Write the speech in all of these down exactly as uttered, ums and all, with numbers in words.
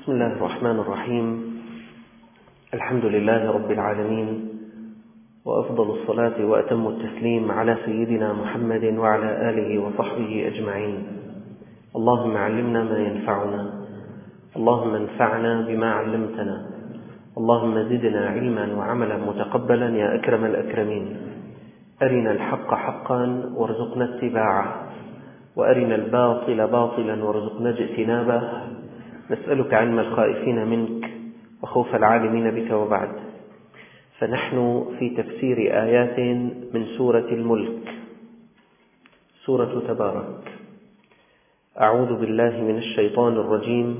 بسم الله الرحمن الرحيم. الحمد لله رب العالمين، وأفضل الصلاة وأتم التسليم على سيدنا محمد وعلى آله وصحبه أجمعين. اللهم علمنا ما ينفعنا، اللهم انفعنا بما علمتنا، اللهم زدنا علما وعملا متقبلا يا أكرم الأكرمين. أرنا الحق حقا وارزقنا اتباعه، وأرنا الباطل باطلا وارزقنا اجتنابه. نسألك علم الخائفين منك وخوف العالمين بك. وبعد، فنحن في تفسير آيات من سورة الملك، سورة تبارك. أعوذ بالله من الشيطان الرجيم.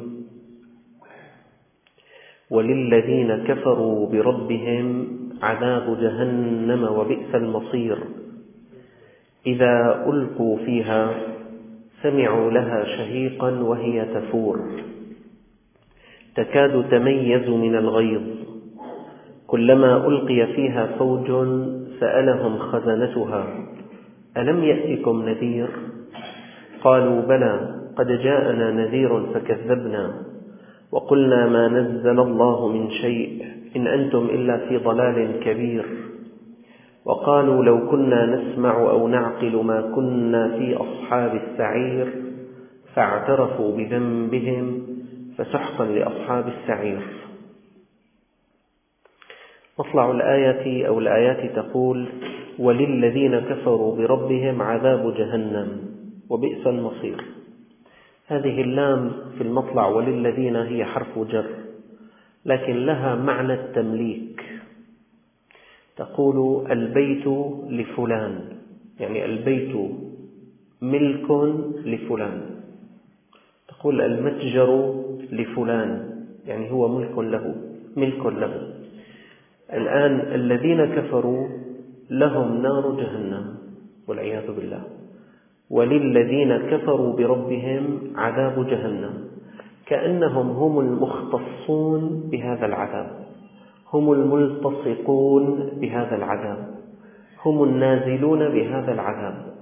وللذين كفروا بربهم عذاب جهنم وبئس المصير. إذا ألقوا فيها سمعوا لها شهيقا وهي تفور، تكاد تميز من الغيظ، كلما ألقي فيها فوج سألهم خزنتها ألم يأتكم نذير؟ قالوا بلى قد جاءنا نذير فكذبنا وقلنا ما نزل الله من شيء إن أنتم إلا في ضلال كبير. وقالوا لو كنا نسمع أو نعقل ما كنا في أصحاب السعير، فاعترفوا بذنبهم فسحقا لأصحاب السعير. مطلع الآية أو الآيات تقول: وللذين كفروا بربهم عذاب جهنم وبئس المصير. هذه اللام في المطلع وللذين هي حرف جر، لكن لها معنى التمليك. تقول البيت لفلان، يعني البيت ملك لفلان. تقول المتجر لفلان، يعني هو ملك له ملك له. الآن الذين كفروا لهم نار جهنم والعياذ بالله، وللذين كفروا بربهم عذاب جهنم، كأنهم هم المختصون بهذا العذاب، هم الملتصقون بهذا العذاب، هم النازلون بهذا العذاب.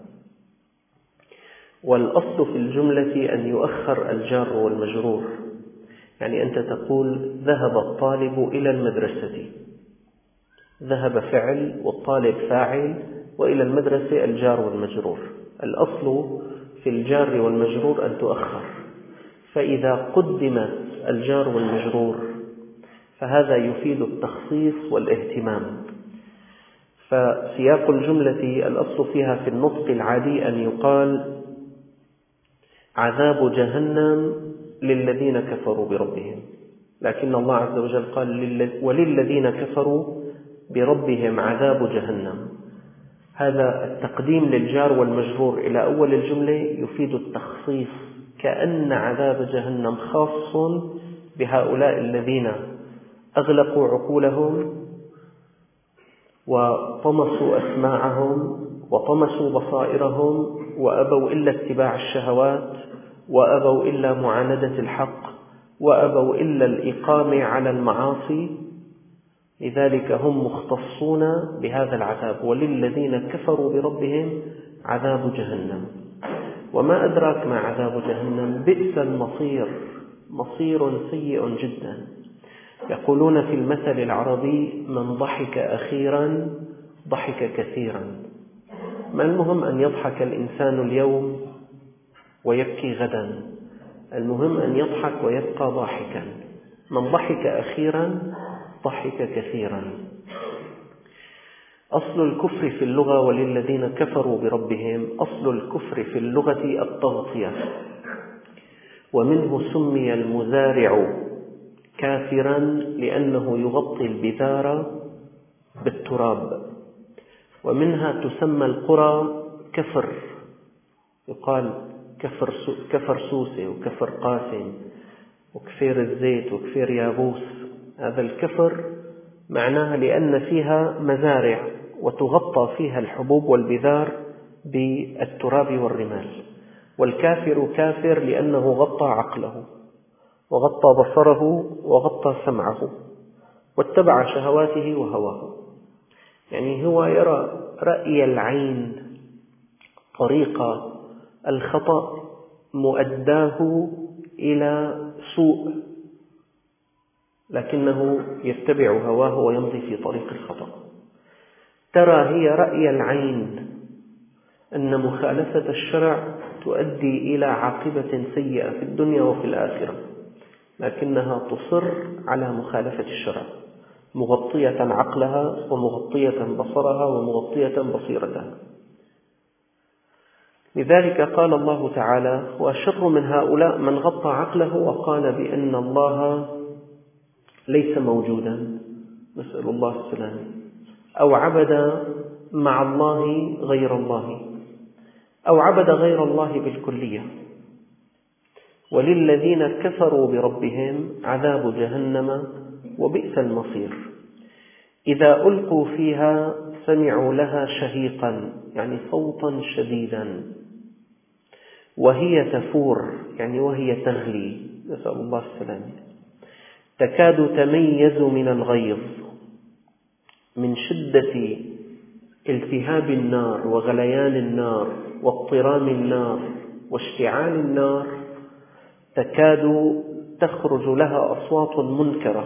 والأصل في الجملة أن يؤخر الجار والمجرور، يعني أنت تقول ذهب الطالب إلى المدرسة، ذهب فعل والطالب فاعل، وإلى المدرسة الجار والمجرور. الأصل في الجار والمجرور أن تؤخر، فإذا قدم الجار والمجرور فهذا يفيد التخصيص والاهتمام. فسياق الجملة الأصل فيها في النطق العادي أن يقال عذاب جهنم للذين كفروا بربهم، لكن الله عز وجل قال وللذين كفروا بربهم عذاب جهنم. هذا التقديم للجار والمجرور إلى أول الجملة يفيد التخصيص، كأن عذاب جهنم خاص بهؤلاء الذين أغلقوا عقولهم وطمسوا أسماعهم وطمسوا بصائرهم وأبوا إلا اتباع الشهوات، وأبوا إلا معاندة الحق، وأبوا إلا الإقامة على المعاصي. لذلك هم مختصون بهذا العذاب. وللذين كفروا بربهم عذاب جهنم. وما أدراك ما عذاب جهنم؟ بئس المصير، مصير سيء جدا. يقولون في المثل العربي: من ضحك أخيرا ضحك كثيرا. ما المهم أن يضحك الإنسان اليوم ويبكي غدا، المهم أن يضحك ويبقى ضاحكا. من ضحك أخيرا ضحك كثيرا. أصل الكفر في اللغة وللذين كفروا بربهم، أصل الكفر في اللغة التغطية، ومنه سمي المزارع كافرا لأنه يغطي البذار بالتراب. ومنها تسمى القرى كفر، يقال كفر كفر سوسة وكفر قاسم وكفير الزيت وكفير يابوس. هذا الكفر معناها لأن فيها مزارع وتغطى فيها الحبوب والبذار بالتراب والرمال. والكافر كافر لأنه غطى عقله وغطى بصره وغطى سمعه واتبع شهواته وهواه، يعني هو يرى رأي العين، طريق الخطأ مؤداه إلى سوء لكنه يتبع هواه ويمضي في طريق الخطأ. ترى هي رأي العين أن مخالفة الشرع تؤدي إلى عاقبة سيئة في الدنيا وفي الآخرة، لكنها تصر على مخالفة الشرع، مغطية عقلها ومغطية بصرها ومغطية بصيرتها. لذلك قال الله تعالى: وأشر من هؤلاء من غطى عقله وقال بأن الله ليس موجودا، نسأل الله السلامة، أو عبد مع الله غير الله، أو عبد غير الله بالكلية. وللذين كفروا بربهم عذاب جهنم وبئس المصير. إذا ألقوا فيها سمعوا لها شهيقا، يعني صوتا شديدا، وهي تفور، يعني وهي تغلي، نسأل الله السلامة، تكاد تميز من الغيظ، من شدة التهاب النار وغليان النار واضطرام النار واشتعال النار، تكاد تخرج لها أصوات منكرة،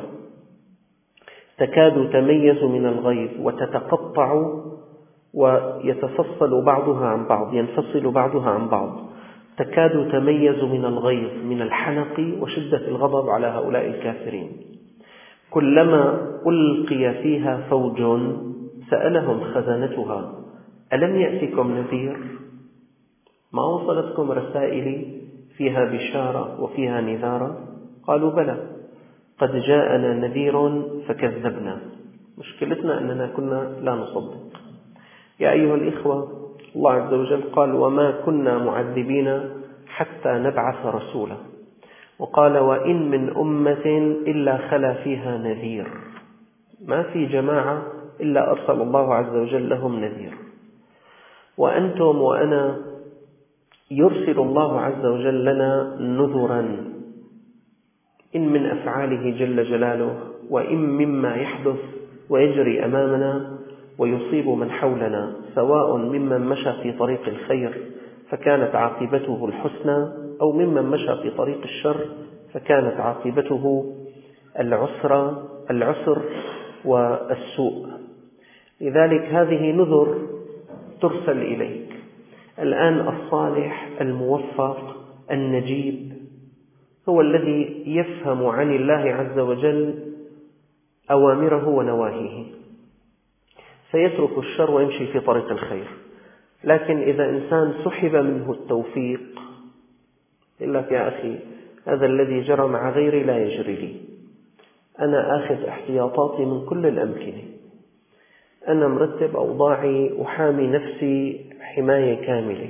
تكاد تميز من الغيظ وتتقطع ويتفصل بعضها عن بعض، ينفصل بعضها عن بعض، تكاد تميز من الغيظ، من الحنق وشدة الغضب على هؤلاء الكافرين. كلما ألقي فيها فوج سألهم خزنتها ألم يأتكم نذير؟ ما وصلتكم رسائلي فيها بشارة وفيها نذارة؟ قالوا بلى قد جاءنا نذير فكذبنا. مشكلتنا أننا كنا لا نصدق. يا أيها الإخوة، الله عز وجل قال: وما كنا معذبين حتى نبعث رسولا، وقال: وإن من أمة إلا خلا فيها نذير. ما في جماعة إلا أرسل الله عز وجل لهم نذير. وأنتم وأنا يرسل الله عز وجل لنا نذرا، إن من أفعاله جل جلاله، وإن مما يحدث ويجري أمامنا ويصيب من حولنا، سواء ممن مشى في طريق الخير فكانت عاقبته الحسنى، أو ممن مشى في طريق الشر فكانت عاقبته العسر العسر والسوء. لذلك هذه نذر ترسل إليك. الآن الصالح الموفق النجيب هو الذي يفهم عن الله عز وجل أوامره ونواهيه، فيترك الشر ويمشي في طريق الخير. لكن إذا إنسان سحب منه التوفيق، يقول لك: يا أخي هذا الذي جرى مع غيري لا يجري لي، أنا آخذ احتياطاتي من كل الأمكنة، أنا مرتب أوضاعي، أحامي نفسي حماية كاملة.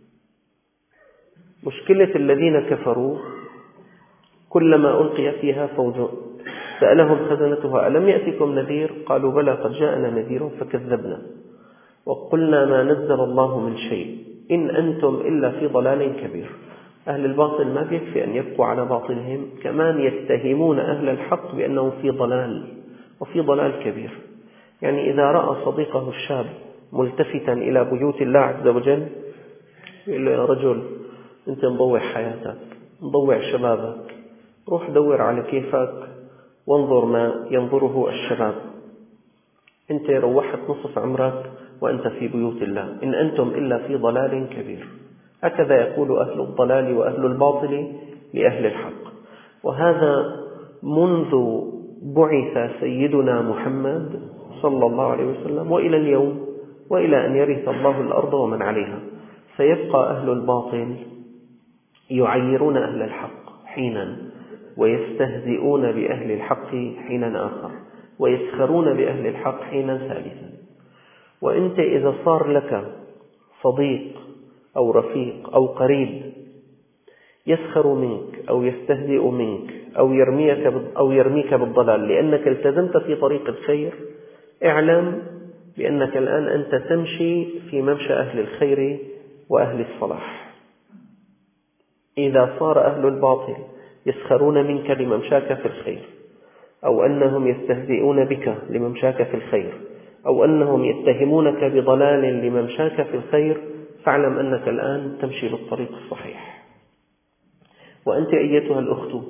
مشكلة الذين كفروا كلما ألقي فيها فوج سألهم خزنتها ألم يأتكم نذير؟ قالوا بلى قد جاءنا نذير فكذبنا وقلنا ما نزل الله من شيء إن أنتم إلا في ضلال كبير. أهل الباطل ما بيكفي أن يبقوا على باطلهم، كمان يتهمون أهل الحق بأنهم في ضلال، وفي ضلال كبير. يعني إذا رأى صديقه الشاب ملتفتا إلى بيوت الله عز وجل يقول له: يا رجل أنت مضوع حياتك، مضوع شبابك، روح دور على كيفك وانظر ما ينظره الشباب، أنت روحت نصف عمرك وأنت في بيوت الله، إن أنتم إلا في ضلال كبير. هكذا يقول أهل الضلال وأهل الباطل لأهل الحق. وهذا منذ بعث سيدنا محمد صلى الله عليه وسلم وإلى اليوم، وإلى أن يرث الله الأرض ومن عليها، سيبقى أهل الباطل يعيرون أهل الحق حينا، ويستهزئون بأهل الحق حينا آخر، ويسخرون بأهل الحق حينا ثالثا. وأنت إذا صار لك صديق أو رفيق أو قريب يسخر منك أو يستهزئ منك أو يرميك أو يرميك بالضلال لأنك التزمت في طريق الخير، اعلم بأنك الآن أنت تمشي في ممشى أهل الخير وأهل الصلاح. إذا صار أهل الباطل يسخرون منك لممشاك في الخير، أو أنهم يستهزئون بك لممشاك في الخير، أو أنهم يتهمونك بضلال لممشاك في الخير، فاعلم أنك الآن تمشي بالطريق الصحيح. وأنت أيتها الأخت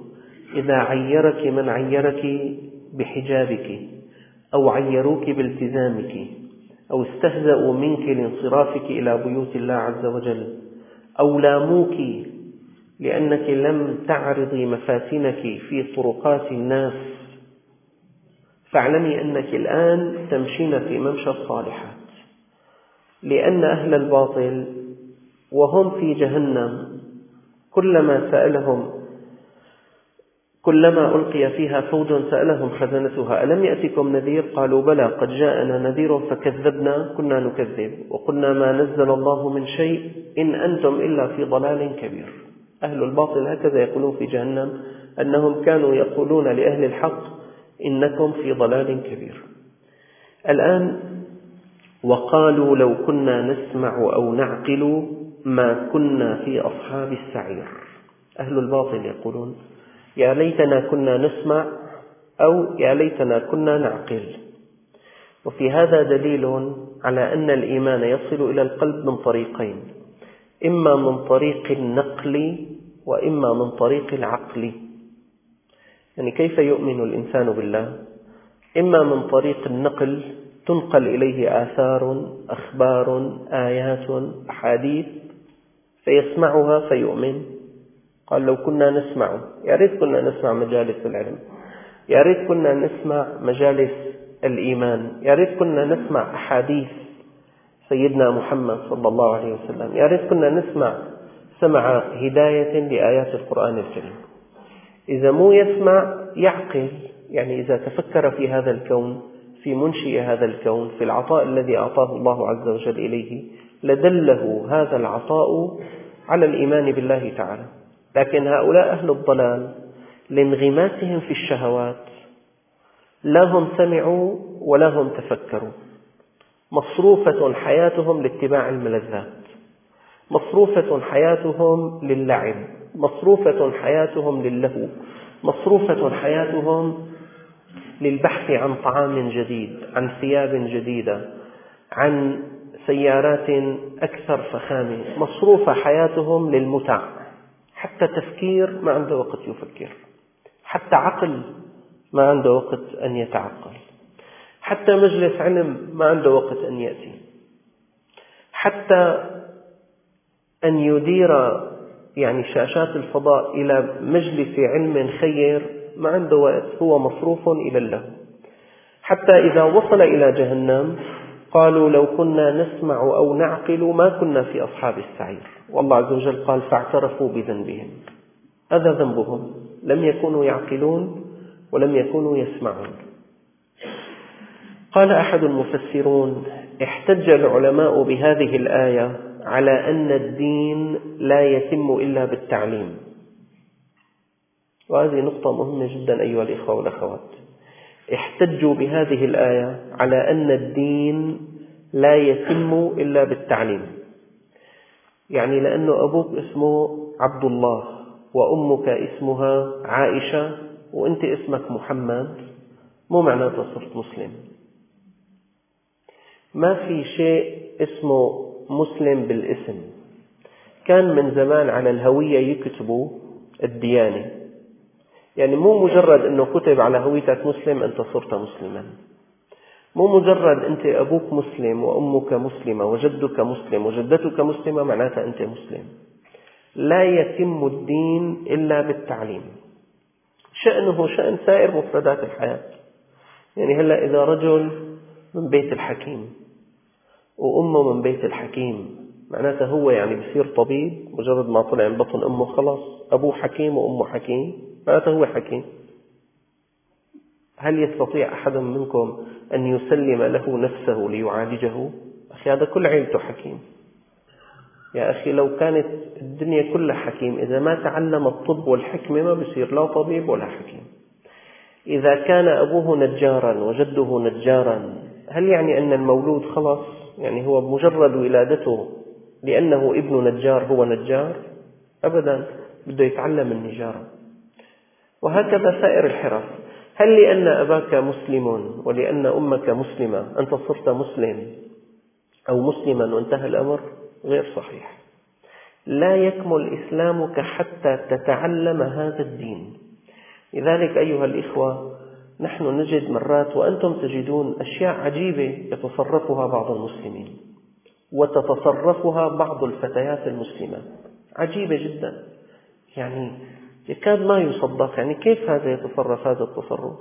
إذا عيرك من عيرك بحجابك أو عيروك بالتزامك أو استهزأوا منك لانصرافك إلى بيوت الله عز وجل أو لاموك لأنك لم تعرضي مفاتنك في طرقات الناس، فاعلمي أنك الآن تمشين في ممشى الصالحات، لأن أهل الباطل وهم في جهنم كلما سألهم كلما ألقي فيها فوج سألهم خزنتها ألم يأتكم نذير؟ قالوا بلى قد جاءنا نذير فكذبنا كنا نكذب وقلنا ما نزل الله من شيء إن أنتم إلا في ضلال كبير. أهل الباطل هكذا يقولون في جهنم، أنهم كانوا يقولون لأهل الحق إنكم في ضلال كبير. الآن وقالوا لو كنا نسمع أو نعقل ما كنا في أصحاب السعير. أهل الباطل يقولون يا ليتنا كنا نسمع أو يا ليتنا كنا نعقل. وفي هذا دليل على أن الإيمان يصل إلى القلب من طريقين، إما من طريق النقل وإما من طريق العقل. يعني كيف يؤمن الإنسان بالله؟ إما من طريق النقل، تنقل إليه آثار، أخبار، آيات، أحاديث فيسمعها فيؤمن. قال لو كنا نسمع، يا ريت كنا نسمع مجالس العلم، يا ريت كنا نسمع مجالس الإيمان، يا ريت كنا نسمع أحاديث سيدنا محمد صلى الله عليه وسلم، يا ريت كنا نسمع سمع هداية لآيات القرآن الكريم. إذا مو يسمع يعقل، يعني إذا تفكر في هذا الكون، في منشئ هذا الكون، في العطاء الذي أعطاه الله عز وجل إليه، لدله هذا العطاء على الإيمان بالله تعالى. لكن هؤلاء أهل الضلال لانغماسهم في الشهوات لا هم سمعوا ولا هم تفكروا، مصروفة حياتهم لاتباع الملذات، مصروفة حياتهم للعب، مصروفة حياتهم للهو، مصروفة حياتهم للبحث عن طعام جديد، عن ثياب جديدة، عن سيارات أكثر فخامة، مصروفة حياتهم للمتع. حتى تفكير ما عنده وقت يفكر، حتى عقل ما عنده وقت أن يتعقل، حتى مجلس علم ما عنده وقت أن يأتي، حتى أن يدير يعني شاشات الفضاء إلى مجلس علم خير ما عنده وقت، هو مصروف إلى الله. حتى إذا وصل إلى جهنم قالوا لو كنا نسمع أو نعقل ما كنا في أصحاب السعير. والله عز وجل قال فاعترفوا بذنبهم، هذا ذنبهم، لم يكونوا يعقلون ولم يكونوا يسمعون. قال أحد المفسرون احتج العلماء بهذه الآية على أن الدين لا يتم إلا بالتعليم. وهذه نقطة مهمة جدا أيها الإخوة والأخوات. احتجوا بهذه الآية على أن الدين لا يتم إلا بالتعليم. يعني لأنه أبوك اسمه عبد الله وأمك اسمها عائشة وأنت اسمك محمد مو معناته صرت مسلم. ما في شيء اسمه مسلم بالاسم. كان من زمان على الهوية يكتبوا الديانة، يعني مو مجرد أنه كتب على هويتك مسلم أنت صرت مسلما، مو مجرد أنت أبوك مسلم وأمك مسلمة وجدك مسلم وجدتك مسلمة معناتها أنت مسلم. لا يتم الدين إلا بالتعليم. شأنه شأن سائر مفردات الحياة. يعني هلأ إذا رجل من بيت الحكيم وأمه من بيت الحكيم معناته هو يعني بصير طبيب، مجرد ما طلع من بطن أمه خلاص أبوه حكيم وأمه حكيم معناته هو حكيم. هل يستطيع أحد منكم أن يسلم له نفسه ليعالجه؟ أخي هذا كل عيلته حكيم. يا أخي لو كانت الدنيا كلها حكيم، إذا ما تعلم الطب والحكمة ما بصير لا طبيب ولا حكيم. إذا كان أبوه نجارا وجده نجارا هل يعني أن المولود خلاص يعني هو بمجرد ولادته لأنه ابن نجار هو نجار؟ أبدا، بده يتعلم النجارة. وهكذا سائر الحرف. هل لأن أباك مسلم ولأن أمك مسلمة أنت صرت مسلم أو مسلما وانتهى الأمر؟ غير صحيح. لا يكمل إسلامك حتى تتعلم هذا الدين. لذلك أيها الإخوة، نحن نجد مرات وأنتم تجدون أشياء عجيبة يتصرفها بعض المسلمين وتتصرفها بعض الفتيات المسلمات، عجيبة جدا، يعني يكاد ما يصدق. يعني كيف هذا يتصرف هذا التصرف؟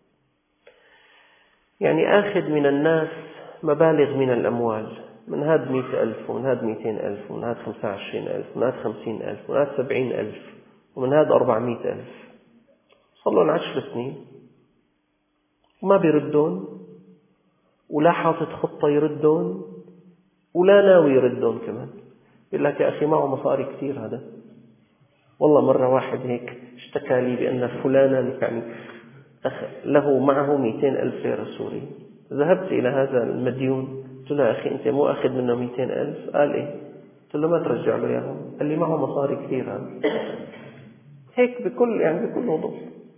يعني آخذ من الناس مبالغ من الأموال، من هذا مئة ألف ومن هذا مئتين ألف ومن هذا خمسة وعشرين ألف ومن هذا خمسين ألف ومن هذا سبعين ألف ومن هذا أربعمائة ألف، صار لهم عشر سنين وما بيردون، ولا حاطط خطة يردون، ولا ناوي يردون كمان. يقول لك يا أخي معه مصاري كثير هذا. والله مرة واحد هيك اشتكى لي بأن فلانا يعني له معه مئتين ألف ليرة سوري. ذهبت إلى هذا المديون قلت له يا أخي أنت مو أخذ منه مئتين ألف؟ قال إيه؟ قلت له ما ترجع له إياهم؟ قال لي معه مصاري كثير هذا. هيك بكل يعني بكل وضوح.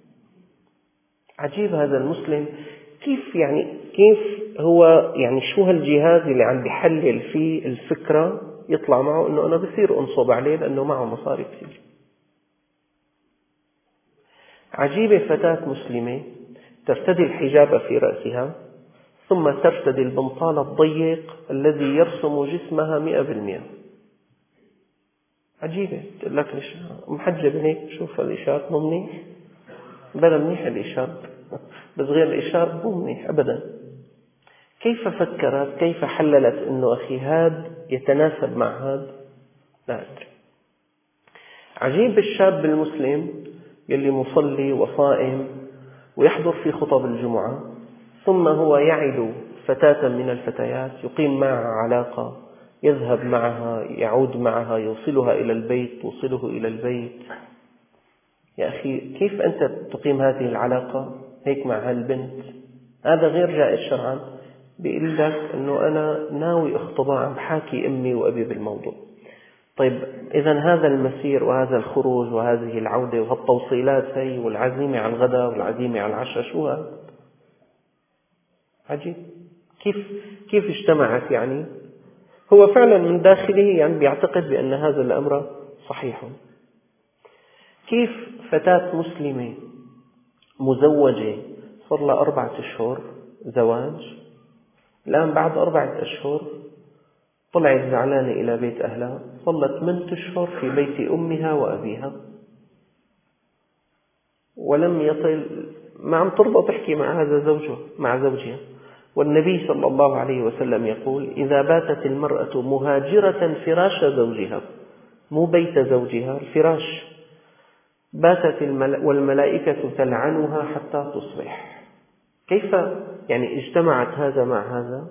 عجيب هذا المسلم كيف يعني كيف هو يعني شو هالجهاز اللي عم بيحلل فيه الفكرة يطلع معه إنه أنا بصير أنصب عليه لأنه معه مصاري كثير. عجيبة فتاة مسلمة ترتدي الحجاب في رأسها ثم ترتدي البنطال الضيق الذي يرسم جسمها مئة بالمئة. عجيبة. تقول لك ليش محجبة هيك؟ شوف الإشارة مو منيح؟ بلا منيح الإشارة، بس غير الإشارة مو منيح أبدا. كيف فكرت؟ كيف حللت إنه أخي هذا يتناسب مع هذا؟ لا أدري. عجيب الشاب المسلم يلي مصلي وصائم ويحضر في خطب الجمعة، ثم هو يعد فتاة من الفتيات يقيم معها علاقة، يذهب معها، يعود معها، يوصلها إلى البيت، توصله إلى البيت. يا أخي كيف أنت تقيم هذه العلاقة هيك مع هالبنت؟ هذا غير جائز شرعا. بيقول لك أنه أنا ناوي اخطبها، عم بحاكي أمي وأبي بالموضوع. طيب إذا هذا المسير وهذا الخروج وهذه العودة وهالتوصيلات هي والعزيمة على الغداء والعزيمة على العشاء شو هذا؟ عجيب. كيف كيف اجتمعت؟ يعني هو فعلا من داخله يعني بيعتقد بأن هذا الأمر صحيح. كيف فتاة مسلمة مزوجة صار لها أربعة أشهر زواج، الآن بعد أربعة أشهر طلعت زعلانة إلى بيت أهلها، صلت ثمانية أشهر في بيت أمها وأبيها ولم يصل، ما عم ترضى تحكي مع هذا زوجها مع زوجها. والنبي صلى الله عليه وسلم يقول: إذا باتت المرأة مهاجرة فراش زوجها، مو بيت زوجها، الفراش، باتت الملا... والملائكة تلعنها حتى تصبح. كيف يعني اجتمعت هذا مع هذا؟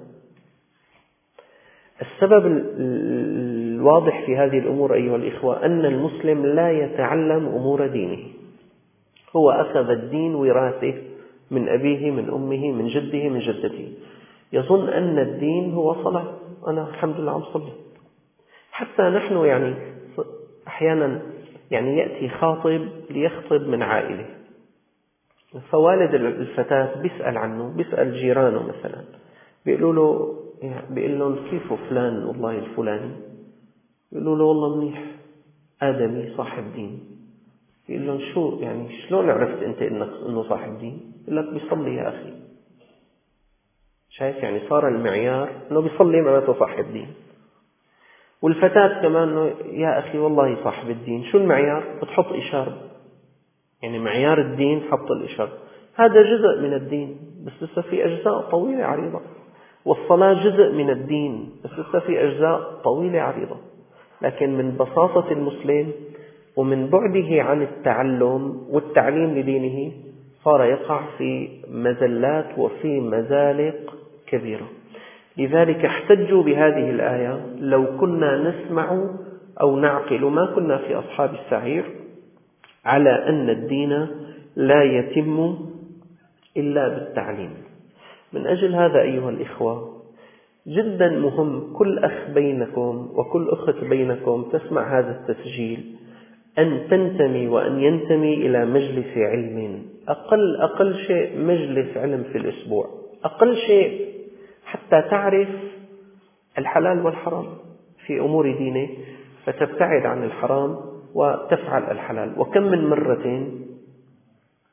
السبب الواضح في هذه الأمور أيها الإخوة أن المسلم لا يتعلم أمور دينه. هو أخذ الدين وراثه من أبيه، من أمه، من جده، من جدته. يظن أن الدين هو صلاة، أنا الحمد لله عم صلي. حتى نحن يعني أحيانا يعني يأتي خاطب ليخطب من عائلة، فوالد الفتاة بيسأل عنه، بيسأل جيرانه مثلا، بيقولوا له يعني بيقول لهم: كيف فلان والله الفلاني؟ بيقولوا له: والله منيح، آدمي صاحب دين. بيقول لهم: شو يعني شلون عرفت أنت إنك إنه صاحب دين؟ يقول لك: بيصلي يا أخي. شايف يعني صار المعيار إنه بيصلي معناته صاحب دين. والفتاة كمان إنه يا أخي والله صاحب الدين. شو المعيار؟ بتحط إشارة، يعني معيار الدين حط الإشارة. هذا جزء من الدين بس لسه في أجزاء طويلة عريضة. والصلاة جزء من الدين بس لسه في أجزاء طويلة عريضة. لكن من بساطة المسلم ومن بعده عن التعلم والتعليم لدينه صار يقع في مزلات وفي مزالق كبيرة. لذلك احتجوا بهذه الآية: لو كنا نسمع أو نعقل ما كنا في أصحاب السعير، على أن الدين لا يتم إلا بالتعليم. من أجل هذا أيها الإخوة جدا مهم كل أخ بينكم وكل أخت بينكم تسمع هذا التسجيل أن تنتمي وأن ينتمي إلى مجلس علم، أقل أقل شيء مجلس علم في الأسبوع، أقل شيء، حتى تعرف الحلال والحرام في أمور دينه، فتبتعد عن الحرام وتفعل الحلال. وكم من مرة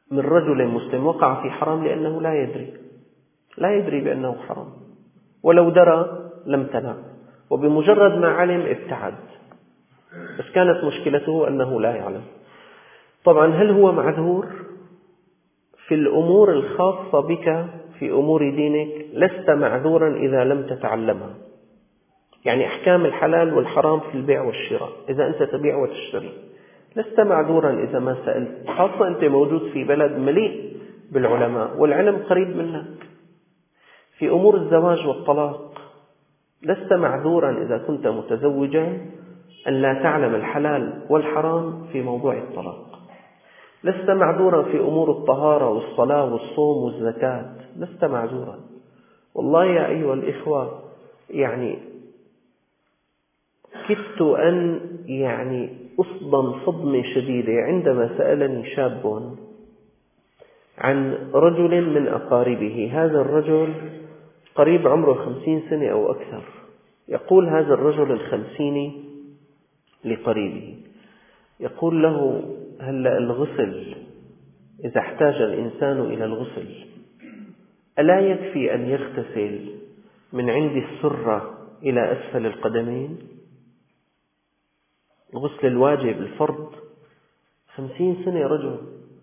من رجل مسلم وقع في حرام لأنه لا يدري لا يدري بأنه حرام، ولو درى لم تنع، وبمجرد ما علم ابتعد، بس كانت مشكلته أنه لا يعلم. طبعا هل هو معذور؟ في الأمور الخاصة بك في أمور دينك لست معذورا إذا لم تتعلمها. يعني أحكام الحلال والحرام في البيع والشراء، إذا أنت تبيع وتشتري لست معذورا إذا ما سألت، خاصة أنت موجود في بلد مليء بالعلماء والعلم قريب منك. في أمور الزواج والطلاق لست معذورا إذا كنت متزوجا أن لا تعلم الحلال والحرام في موضوع الطلاق. لست معذورا في أمور الطهارة والصلاة والصوم والزكاة، لست معذورا. والله يا أيها الإخوة، يعني كدت أن يعني أصدم صدمة شديدة عندما سألني شاب عن رجل من أقاربه. هذا الرجل قريب عمره خمسين سنة أو أكثر. يقول هذا الرجل الخمسيني لقريبه، يقول له: هلأ الغسل إذا احتاج الإنسان إلى الغسل ألا يكفي أن يغتسل من عند السرة إلى أسفل القدمين؟ الغسل الواجب الفرض. خمسين سنة رجل.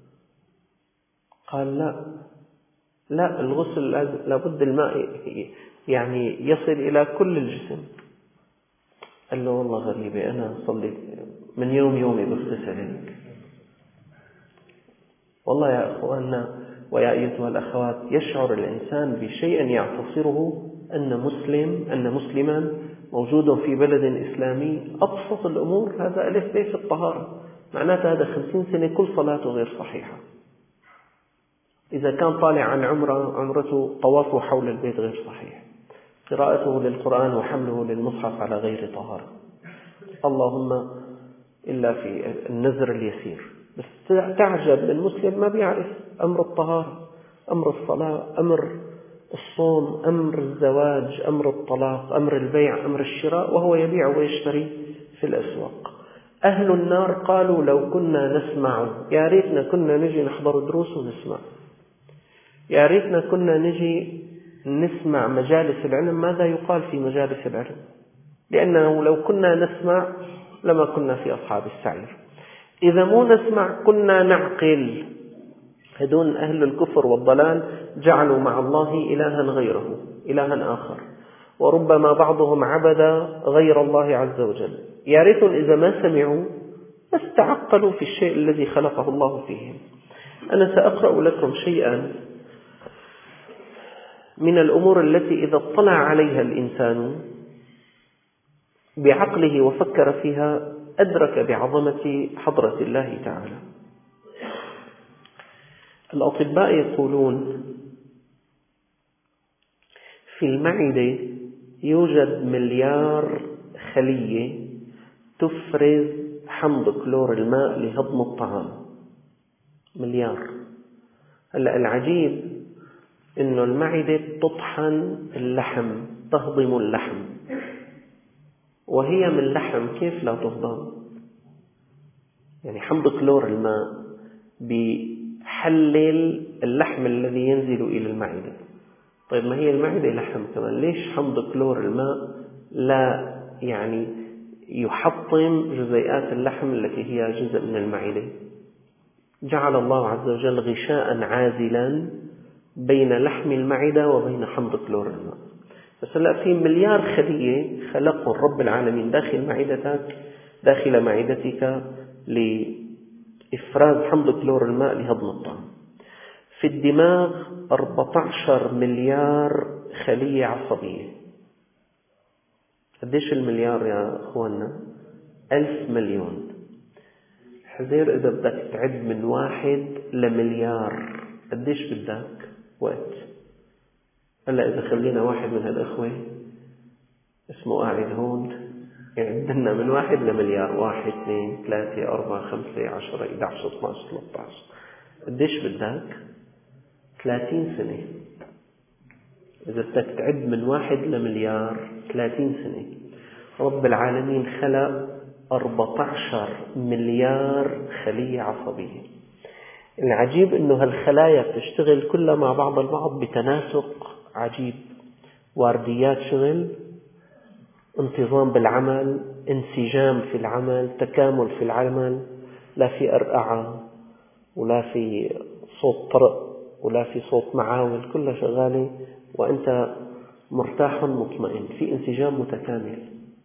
قال: لا لا الغسل لابد الماء يعني يصل إلى كل الجسم. قال له: والله غريبة، أنا صلي من يوم يومي بغتسل. والله يا أخواننا ويا أيتها الأخوات، يشعر الإنسان بشيء يعتصره أن مسلم أن مسلما موجود في بلد إسلامي. أبسط الأمور هذا ألف ب في الطهارة، معناته هذا خمسين سنة كل صلاته غير صحيحة. إذا كان طالع عن عمره، عمرته طوافه حول البيت غير صحيح، قراءته للقرآن وحمله للمصحف على غير طهارة، اللهم إلا في النذر اليسير. بس تعجب من مسلم ما بيعرف أمر الطهارة، أمر الصلاة، أمر الصوم، أمر الزواج، أمر الطلاق، أمر البيع، أمر الشراء، وهو يبيع ويشتري في الأسواق. أهل النار قالوا: لو كنا نسمع، يا ريتنا كنا نجي نحضر دروس ونسمع، يا ريتنا كنا نجي نسمع مجالس العلم ماذا يقال في مجالس العلم، لأنه لو كنا نسمع لما كنا في أصحاب السعير. إذا مو نسمع كنا نعقل. هدون أهل الكفر والضلال جعلوا مع الله إلها غيره، إلها آخر، وربما بعضهم عبد غير الله عز وجل. يا ريت إذا ما سمعوا بس تعقلوا في الشيء الذي خلقه الله فيهم. أنا سأقرأ لكم شيئا من الأمور التي إذا اطلع عليها الإنسان بعقله وفكر فيها أدرك بعظمة حضرة الله تعالى. الأطباء يقولون في المعدة يوجد مليار خلية تفرز حمض كلور الماء لهضم الطعام. مليار. هلأ العجيب إنه المعدة تطحن اللحم، تهضم اللحم، وهي من اللحم كيف لا تهضم؟ يعني حمض كلور الماء بيحلل اللحم الذي ينزل إلى المعدة. طيب ما هي المعدة لحم كمان، ليش حمض كلور الماء لا يعني يحطم جزيئات اللحم التي هي جزء من المعدة؟ جعل الله عز وجل غشاء عازلا بين لحم المعدة وبين حمض كلور الماء. بس هلا في مليار خلية خلقه رب العالمين داخل معدتك، داخل معدتك، لإفراز حمض كلور الماء لهضم الطعام. في الدماغ أربعة عشر مليار خلية عصبية. قديش المليار يا أخوانا؟ ألف مليون. حزير إذا بدك تعد من واحد لمليار قديش بدك وقت؟ هلا إذا خلينا واحد من هالأخوة اسمه قاعد هون يعد لنا من واحد لمليار، واحد اثنين ثلاثة أربعة خمسة عشرة إحدى عشر اثنا عشر ثلاثة عشر. قديش بدك؟ ثلاثين سنة. إذا بدك تعد من واحد لمليار ثلاثين سنة. رب العالمين خلق أربعة عشر مليار خلية عصبية. العجيب أنه هالخلايا بتشتغل كلها مع بعض البعض بتناسق عجيب، وارديات شغل، انتظام بالعمل، انسجام في العمل، تكامل في العمل، لا في أرقعة ولا في صوت طرق ولا في صوت معاول، كلها شغالة وأنت مرتاح مطمئن، في انسجام متكامل.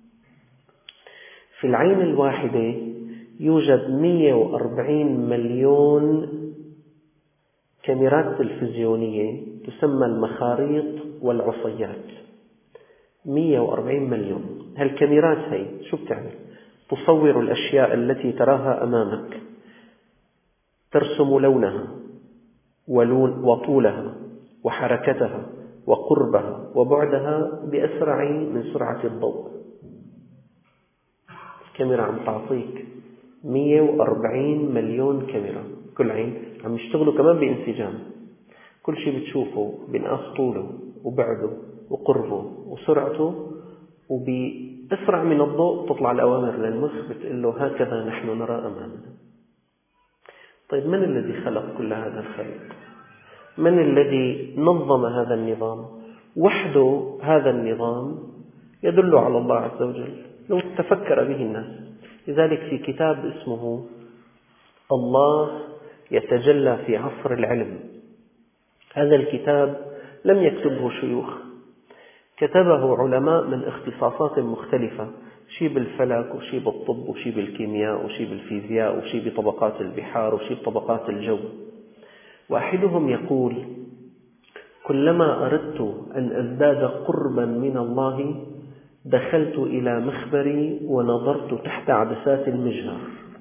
في العين الواحدة يوجد مئة وأربعين مليون كاميرات تلفزيونية تسمى المخاريط والعصيات، مئة وأربعين مليون. هالكاميرات هي شو بتعمل؟ تصور الأشياء التي تراها أمامك، ترسم لونها ولون وطولها وحركتها وقربها وبعدها بأسرع من سرعة الضوء. الكاميرا عم تعطيك مئة وأربعين مليون كاميرا، كل عين عم يشتغلوا كمان بانسجام، كل شيء بتشوفه بنقاس طوله وبعده وقربه وسرعته، وبأسرع من الضوء تطلع الأوامر للمخ بتقول له هكذا نحن نرى أمامنا. طيب من الذي خلق كل هذا الخلق؟ من الذي نظم هذا النظام؟ وحده هذا النظام يدل على الله عز وجل لو تفكر به الناس. لذلك في كتاب اسمه الله يتجلى في عصر العلم، هذا الكتاب لم يكتبه شيوخ، كتبه علماء من اختصاصات مختلفة، شيء بالفلك وشيء بالطب وشيء بالكيمياء وشيء بالفيزياء وشيء بطبقات البحار وشيء بطبقات الجو. واحدهم يقول: كلما أردت أن أزداد قربا من الله دخلت إلى مخبري ونظرت تحت عدسات المجهر،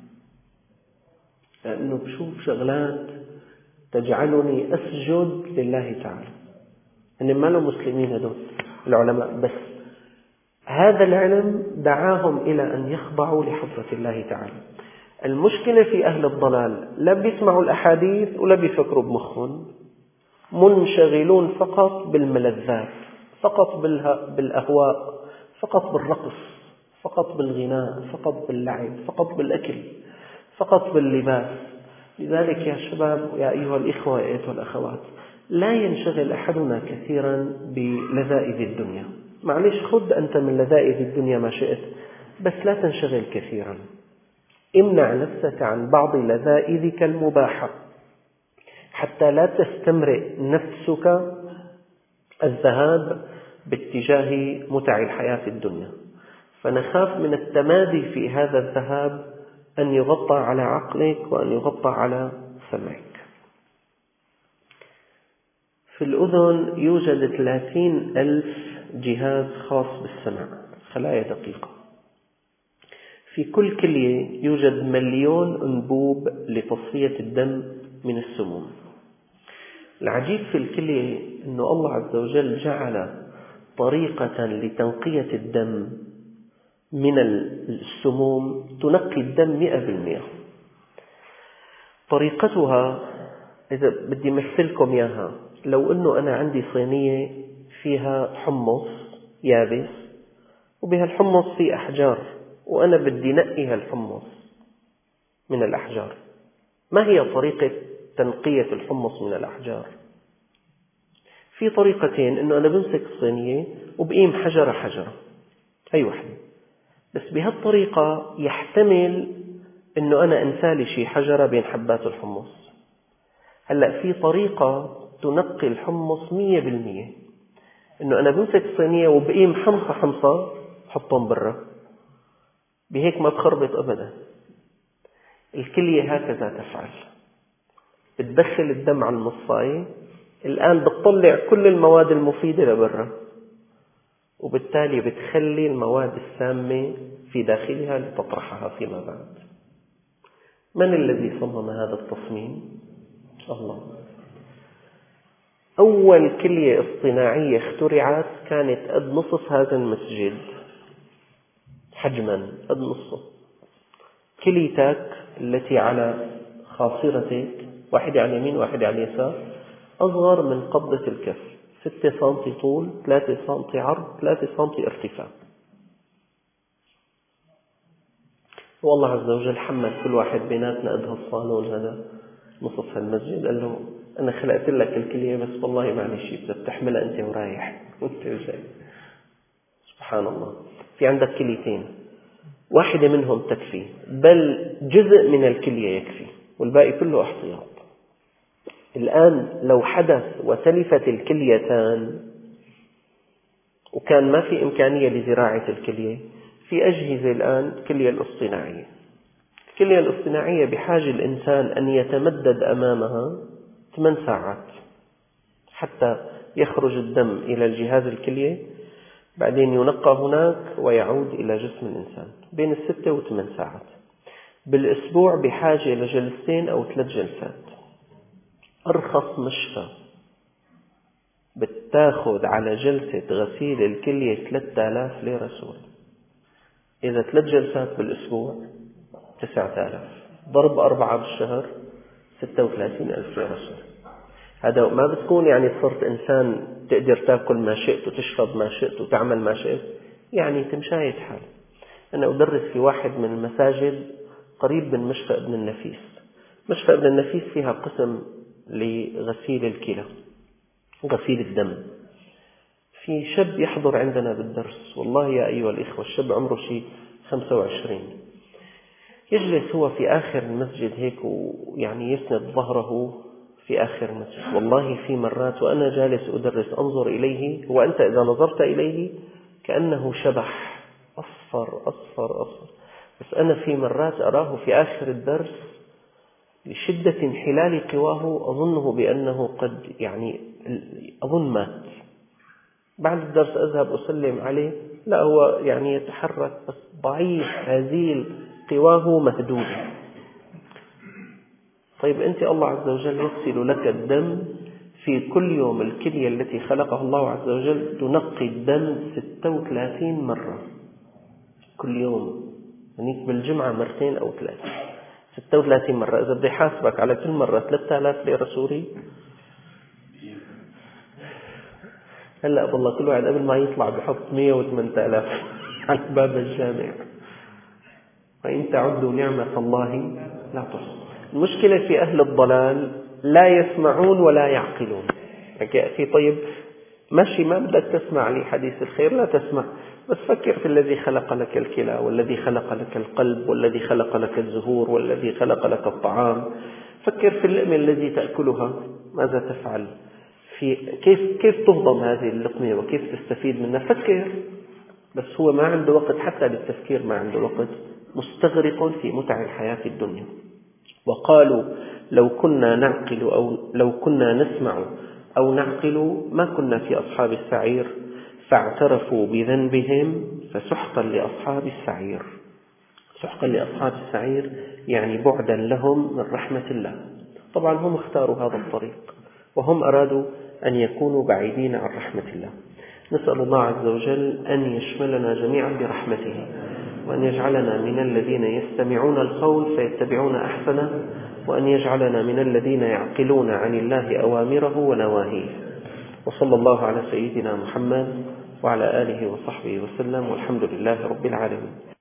لأنه بشوف شغلات تجعلني أسجد لله تعالى. أن ما لهم مسلمين هدول العلماء، بس هذا العلم دعاهم إلى أن يخضعوا لحضرة الله تعالى. المشكلة في أهل الضلال لا بيسمعوا الأحاديث ولا بيفكروا بمخهم، منشغلون فقط بالملذات، فقط بالأهواء، فقط بالرقص، فقط بالغناء، فقط باللعب، فقط بالأكل، فقط باللباس. لذلك يا شباب يا أيها الإخوة وأيتها الأخوات، لا ينشغل أحدنا كثيرا بلذائذ الدنيا. معلش خذ أنت من لذائذ الدنيا ما شئت، بس لا تنشغل كثيرا. امنع نفسك عن بعض لذائذك المباحة حتى لا تستمرئ نفسك الذهاب باتجاه متع الحياة الدنيا. فنخاف من التمادي في هذا الذهاب أن يغطى على عقلك وأن يغطى على سمعك. في الأذن يوجد ثلاثين ألف جهاز خاص بالسمع، خلايا دقيقة. في كل كلية يوجد مليون أنبوب لتصفية الدم من السموم. العجيب في الكلية أن الله عز وجل جعل طريقة لتنقية الدم من السموم تنقي الدم مئة بالمئة. طريقتها إذا بدي مثلكم إياها، لو أنه أنا عندي صينية فيها حمص يابس وبهالحمص في أحجار، وأنا بدي نقي هالحمص من الأحجار، ما هي طريقة تنقية الحمص من الأحجار؟ في طريقتين، أنه أنا بمسك الصينية وبقيم حجرة حجرة، أي واحدة، بس بهالطريقة يحتمل أنه أنا أنسالي شي حجرة بين حبات الحمص. هلأ في طريقة تنقي الحمص مية بالمية، أنه أنا بمسك الصينية وبقيم حمصة حمصة حطهم برا، بهيك ما بخربط أبدا. الكلية هكذا تفعل، بتدخل الدم على المصاية، الآن بتطلع كل المواد المفيدة لبرا، وبالتالي بتخلي المواد السامة في داخلها لتطرحها فيما بعد. من الذي صمم هذا التصميم؟ الله. أول كلية اصطناعية اخترعت كانت قد نصف هذا المسجد حجما، قد نصفه. كليتك التي على خاصرتك، واحدة على اليمين واحدة على اليسار، أصغر من قبضة الكف، ستة سنتي طول، ثلاثة سنتي عرض، ثلاثة سنتي ارتفاع. والله عز وجل حمد كل واحد بيناتنا قد هالصالون هذا نصف المسجد، قال له أنا خلقت لك الكلية بس والله معني شيء، بدك تحملها أنت ورايح وأنت جاي. سبحان الله. في عندك كليتين، واحدة منهم تكفي، بل جزء من الكلية يكفي والباقي كله احتياط. الآن لو حدث وتلفت الكليتان وكان ما في إمكانية لزراعة الكلية، في أجهزة الآن الكلية الاصطناعية. الكلية الاصطناعية بحاجة الإنسان أن يتمدد أمامها ثمان ساعات حتى يخرج الدم إلى الجهاز الكلية، بعدين ينقى هناك ويعود إلى جسم الإنسان بين الستة وثمان ساعات. بالأسبوع بحاجة لجلستين أو ثلاث جلسات. أرخص مشفى بتاخذ على جلسة غسيل الكلية ثلاثة آلاف ليرة سوري. إذا ثلاث جلسات بالأسبوع تسعة آلاف، ضرب أربعة بالشهر ستة وثلاثين ألف ليرة سوري. هذا ما بتكون يعني صرت إنسان تقدر تأكل ما شئت وتشرب ما شئت وتعمل ما شئت، يعني تمشاية حال. أنا أدرس في واحد من المساجد قريب من مشفى ابن النفيس. مشفى ابن النفيس فيها قسم لغسيل الكلى وغسيل الدم. في شاب يحضر عندنا بالدرس، والله يا أيها الإخوة الشاب عمره شيء خمسة وعشرين، يجلس هو في آخر المسجد هيك ويعني يسند ظهره في آخر المسجد. والله في مرات وأنا جالس أدرس أنظر إليه، وأنت إذا نظرت إليه كأنه شبح أصفر أصفر أصفر، بس أنا في مرات أراه في آخر الدرس لشدة انحلال قواه أظنه بأنه قد يعني أظن مات. بعد الدرس أذهب أسلم عليه، لا هو يعني يتحرك بس ضعيف هزيل قواه مهدودة. طيب أنت الله عز وجل يغسل لك الدم في كل يوم. الكلية التي خلقها الله عز وجل تنقي الدم ستة وثلاثين مرة كل يوم، يعني بالجمعة مرتين أو ثلاثة، ستة وثلاثين مرة. إذا بدي حاسبك على كل مرة ثلاثة آلاف ليرة سوري، هلأ والله كل واحد قبل ما يطلع بحط مئة وثمانية آلاف على باب الجامع. وإن تعدوا نعمة الله لا تحصوها. المشكلة في أهل الضلال لا يسمعون ولا يعقلون. يأتي طيب ماشي، ما بدك تسمع لي حديث الخير لا تسمع، بس فكر في الذي خلق لك الكلى والذي خلق لك القلب والذي خلق لك الزهور والذي خلق لك الطعام. فكر في اللقمة التي تأكلها ماذا تفعل، في كيف كيف تهضم هذه اللقمة وكيف تستفيد منها. فكر، بس هو ما عنده وقت حتى للتفكير، ما عنده وقت، مستغرق في متع الحياة الدنيا. وقالوا لو كنا نعقل أو لو كنا نسمع أو نعقل ما كنا في أصحاب السعير فاعترفوا بذنبهم فسحقا لأصحاب السعير. سحقا لأصحاب السعير يعني بعدا لهم من رحمة الله. طبعا هم اختاروا هذا الطريق وهم أرادوا أن يكونوا بعيدين عن رحمة الله. نسأل الله عز وجل أن يشملنا جميعا برحمته، وأن يجعلنا من الذين يستمعون القول فيتبعون أحسنه، وأن يجعلنا من الذين يعقلون عن الله أوامره ونواهيه. وصلى الله على سيدنا محمد وعلى آله وصحبه وسلم، والحمد لله رب العالمين.